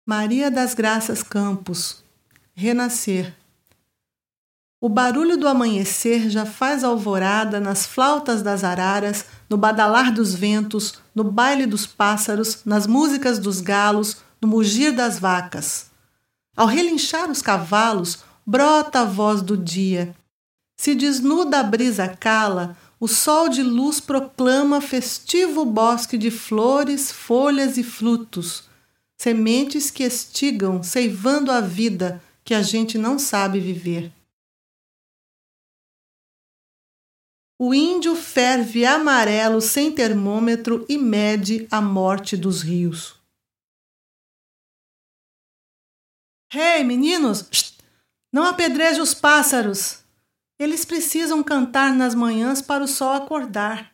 Maria das Graças Campos, Renascer. O barulho do amanhecer já faz alvorada nas flautas das araras, no badalar dos ventos, no baile dos pássaros, nas músicas dos galos, no mugir das vacas. Ao relinchar os cavalos, brota a voz do dia. Se desnuda a brisa cala, o sol de luz proclama festivo bosque de flores, folhas e frutos, sementes que estigam, ceivando a vida que a gente não sabe viver. O índio ferve amarelo sem termômetro e mede a morte dos rios. Hey, meninos! Não apedreje os pássaros! Eles precisam cantar nas manhãs para o sol acordar.